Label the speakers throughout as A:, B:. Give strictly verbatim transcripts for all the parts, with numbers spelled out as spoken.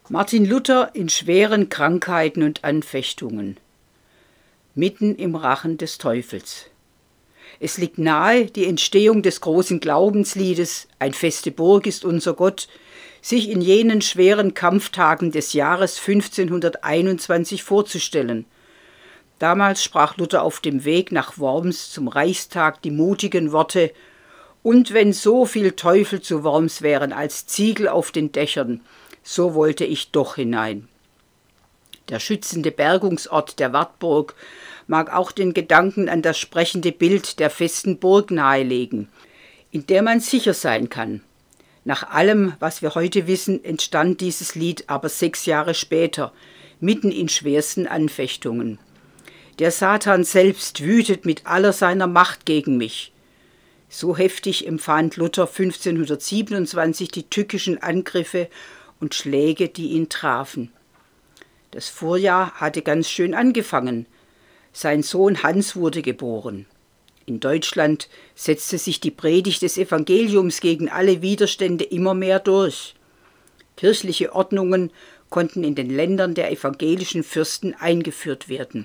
A: Martin Luther in schweren Krankheiten und Anfechtungen, mitten im Rachen des Teufels. Es liegt nahe, die Entstehung des großen Glaubensliedes »Ein feste Burg ist unser Gott« sich in jenen schweren Kampftagen des Jahres fünfzehnhunderteinundzwanzig vorzustellen. Damals sprach Luther auf dem Weg nach Worms zum Reichstag die mutigen Worte: »Und wenn so viel Teufel zu Worms wären als Ziegel auf den Dächern, so wollte ich doch hinein.« Der schützende Bergungsort der Wartburg mag auch den Gedanken an das sprechende Bild der festen Burg nahelegen, in der man sicher sein kann. Nach allem, was wir heute wissen, entstand dieses Lied aber sechs Jahre später, mitten in schwersten Anfechtungen. Der Satan selbst wütet mit aller seiner Macht gegen mich. So heftig empfand Luther fünfzehnhundertsiebenundzwanzig die tückischen Angriffe und Schläge, die ihn trafen. Das Vorjahr hatte ganz schön angefangen. Sein Sohn Hans wurde geboren. In Deutschland setzte sich die Predigt des Evangeliums gegen alle Widerstände immer mehr durch. Kirchliche Ordnungen konnten in den Ländern der evangelischen Fürsten eingeführt werden.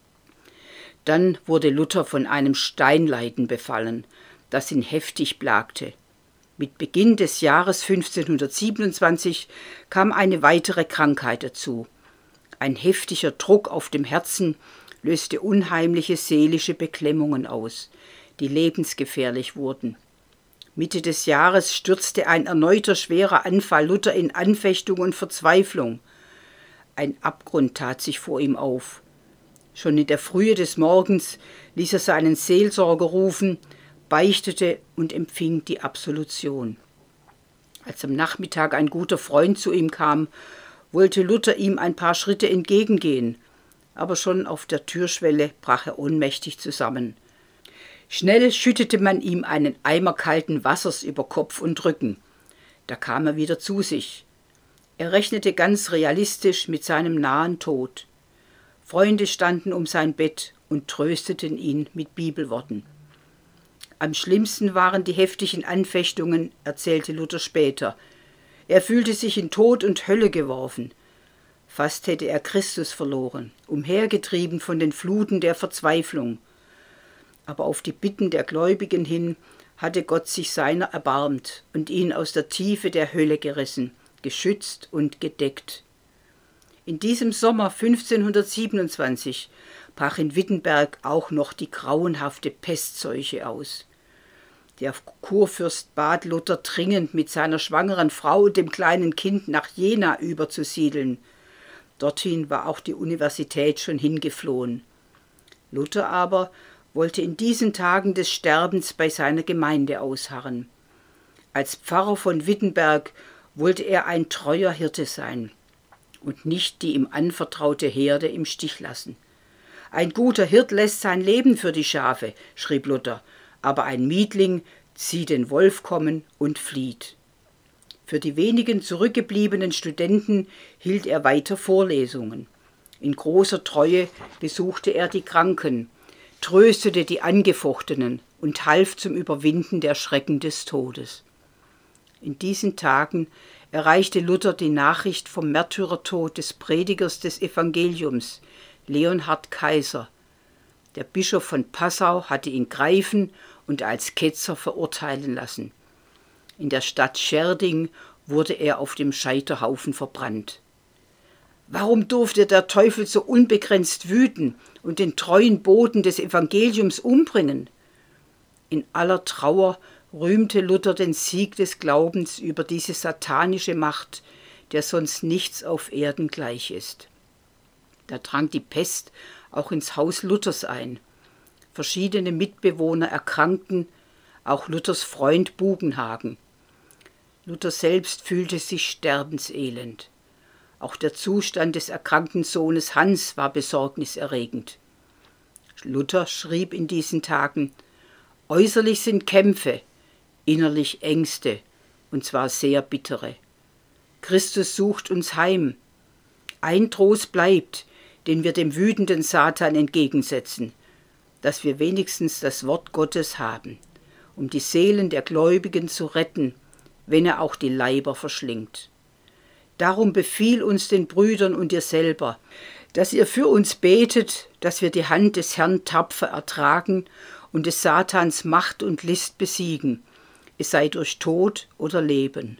A: Dann wurde Luther von einem Steinleiden befallen, das ihn heftig plagte. Mit Beginn des Jahres fünfzehnhundertsiebenundzwanzig kam eine weitere Krankheit dazu. Ein heftiger Druck auf dem Herzen löste unheimliche seelische Beklemmungen aus, die lebensgefährlich wurden. Mitte des Jahres stürzte ein erneuter schwerer Anfall Luther in Anfechtung und Verzweiflung. Ein Abgrund tat sich vor ihm auf. Schon in der Frühe des Morgens ließ er seinen Seelsorger rufen, beichtete und empfing die Absolution. Als am Nachmittag ein guter Freund zu ihm kam, wollte Luther ihm ein paar Schritte entgegengehen, aber schon auf der Türschwelle brach er ohnmächtig zusammen. Schnell schüttete man ihm einen Eimer kalten Wassers über Kopf und Rücken. Da kam er wieder zu sich. Er rechnete ganz realistisch mit seinem nahen Tod. Freunde standen um sein Bett und trösteten ihn mit Bibelworten. Am schlimmsten waren die heftigen Anfechtungen, erzählte Luther später. Er fühlte sich in Tod und Hölle geworfen. Fast hätte er Christus verloren, umhergetrieben von den Fluten der Verzweiflung. Aber auf die Bitten der Gläubigen hin hatte Gott sich seiner erbarmt und ihn aus der Tiefe der Hölle gerissen, geschützt und gedeckt. In diesem Sommer fünfzehnhundertsiebenundzwanzig brach in Wittenberg auch noch die grauenhafte Pestseuche aus. Der Kurfürst bat Luther dringend, mit seiner schwangeren Frau und dem kleinen Kind nach Jena überzusiedeln. Dorthin war auch die Universität schon hingeflohen. Luther aber wollte in diesen Tagen des Sterbens bei seiner Gemeinde ausharren. Als Pfarrer von Wittenberg wollte er ein treuer Hirte sein und nicht die ihm anvertraute Herde im Stich lassen. Ein guter Hirt lässt sein Leben für die Schafe, schrieb Luther, aber ein Mietling sieht den Wolf kommen und flieht. Für die wenigen zurückgebliebenen Studenten hielt er weiter Vorlesungen. In großer Treue besuchte er die Kranken, tröstete die Angefochtenen und half zum Überwinden der Schrecken des Todes. In diesen Tagen erreichte Luther die Nachricht vom Märtyrertod des Predigers des Evangeliums, Leonhard Kaiser. Der Bischof von Passau hatte ihn greifen und als Ketzer verurteilen lassen. In der Stadt Schärding wurde er auf dem Scheiterhaufen verbrannt. Warum durfte der Teufel so unbegrenzt wüten und den treuen Boten des Evangeliums umbringen? In aller Trauer rühmte Luther den Sieg des Glaubens über diese satanische Macht, der sonst nichts auf Erden gleich ist. Da drang die Pest auch ins Haus Luthers ein. Verschiedene Mitbewohner erkrankten, auch Luthers Freund Bugenhagen. Luther selbst fühlte sich sterbenselend. Auch der Zustand des erkrankten Sohnes Hans war besorgniserregend. Luther schrieb in diesen Tagen: Äußerlich sind Kämpfe, innerlich Ängste, und zwar sehr bittere. Christus sucht uns heim. Ein Trost bleibt, den wir dem wütenden Satan entgegensetzen, dass wir wenigstens das Wort Gottes haben, um die Seelen der Gläubigen zu retten, wenn er auch die Leiber verschlingt. Darum befiehl uns den Brüdern und dir selber, dass ihr für uns betet, dass wir die Hand des Herrn tapfer ertragen und des Satans Macht und List besiegen, es sei durch Tod oder Leben.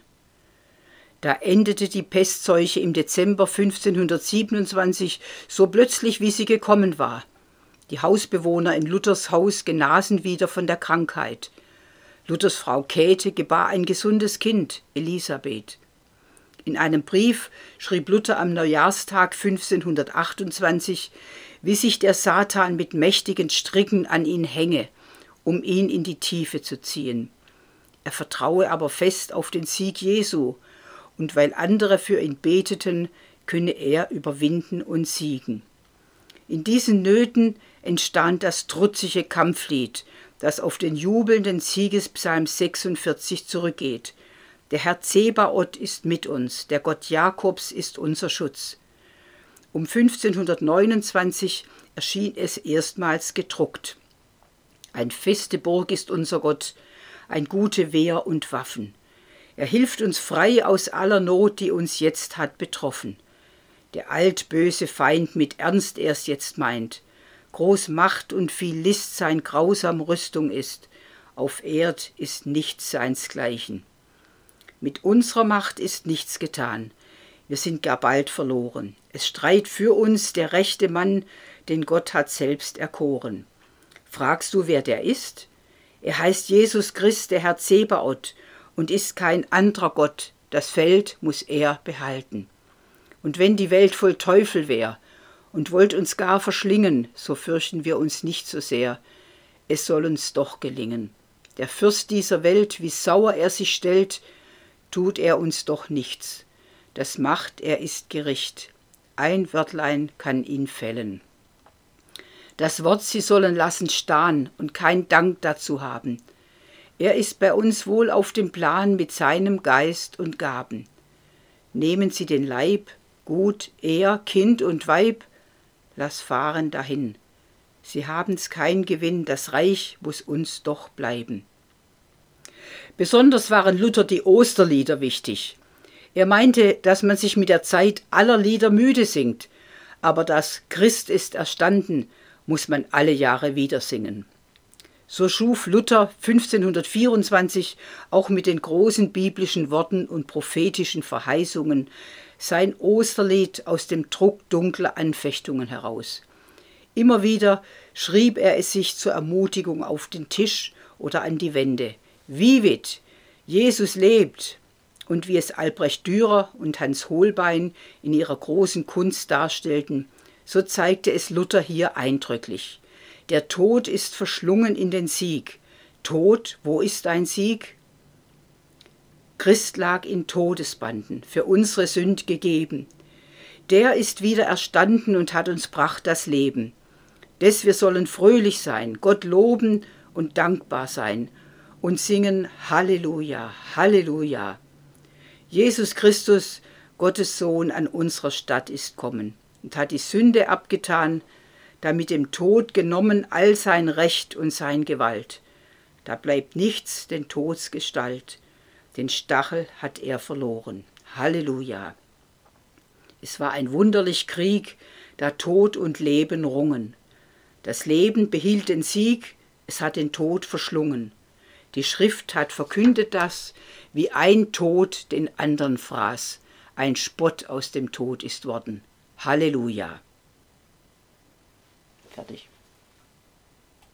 A: Da endete die Pestseuche im Dezember fünfzehnhundertsiebenundzwanzig so plötzlich, wie sie gekommen war. Die Hausbewohner in Luthers Haus genasen wieder von der Krankheit. Luthers Frau Käthe gebar ein gesundes Kind, Elisabeth. In einem Brief schrieb Luther am Neujahrstag fünfzehnhundertachtundzwanzig, wie sich der Satan mit mächtigen Stricken an ihn hänge, um ihn in die Tiefe zu ziehen. Er vertraue aber fest auf den Sieg Jesu, und weil andere für ihn beteten, könne er überwinden und siegen. In diesen Nöten entstand das trutzige Kampflied, das auf den jubelnden Siegespsalm sechsundvierzig zurückgeht. Der Herr Zebaoth ist mit uns, der Gott Jakobs ist unser Schutz. Um fünfzehnhundertneunundzwanzig erschien es erstmals gedruckt. Ein feste Burg ist unser Gott, ein gute Wehr und Waffen. Er hilft uns frei aus aller Not, die uns jetzt hat betroffen. Der altböse Feind mit Ernst erst jetzt meint, groß Macht und viel List sein grausam Rüstung ist, auf Erd ist nichts seinsgleichen. Mit unserer Macht ist nichts getan, wir sind gar bald verloren. Es streit für uns der rechte Mann, den Gott hat selbst erkoren. Fragst du, wer der ist? Er heißt Jesus Christ, der Herr Zebaoth, und ist kein anderer Gott, das Feld muss er behalten. Und wenn die Welt voll Teufel wär und wollt uns gar verschlingen, so fürchten wir uns nicht so sehr, es soll uns doch gelingen. Der Fürst dieser Welt, wie sauer er sich stellt, tut er uns doch nichts. Das macht, er ist Gericht, ein Wörtlein kann ihn fällen. Das Wort sie sollen lassen stahn und kein Dank dazu haben. Er ist bei uns wohl auf dem Plan mit seinem Geist und Gaben. Nehmen sie den Leib, gut, er, Kind und Weib, lass fahren dahin. Sie haben's kein Gewinn, das Reich muss uns doch bleiben. Besonders waren Luther die Osterlieder wichtig. Er meinte, dass man sich mit der Zeit aller Lieder müde singt, aber das Christ ist erstanden, muss man alle Jahre wieder singen. So schuf Luther fünfzehnhundertvierundzwanzig auch mit den großen biblischen Worten und prophetischen Verheißungen sein Osterlied aus dem Druck dunkler Anfechtungen heraus. Immer wieder schrieb er es sich zur Ermutigung auf den Tisch oder an die Wände. Vivit, Jesus lebt! Und wie es Albrecht Dürer und Hans Holbein in ihrer großen Kunst darstellten, so zeigte es Luther hier eindrücklich. Der Tod ist verschlungen in den Sieg. Tod, wo ist dein Sieg? Christ lag in Todesbanden, für unsere Sünd gegeben. Der ist wieder erstanden und hat uns bracht das Leben. Des wir sollen fröhlich sein, Gott loben und dankbar sein und singen Halleluja, Halleluja. Jesus Christus, Gottes Sohn, an unserer Stadt ist kommen und hat die Sünde abgetan, damit dem Tod genommen all sein Recht und sein Gewalt. Da bleibt nichts den Tods Gestalt, den Stachel hat er verloren. Halleluja. Es war ein wunderlich Krieg, da Tod und Leben rungen. Das Leben behielt den Sieg, es hat den Tod verschlungen. Die Schrift hat verkündet das, wie ein Tod den andern fraß. Ein Spott aus dem Tod ist worden. Halleluja. Fertig.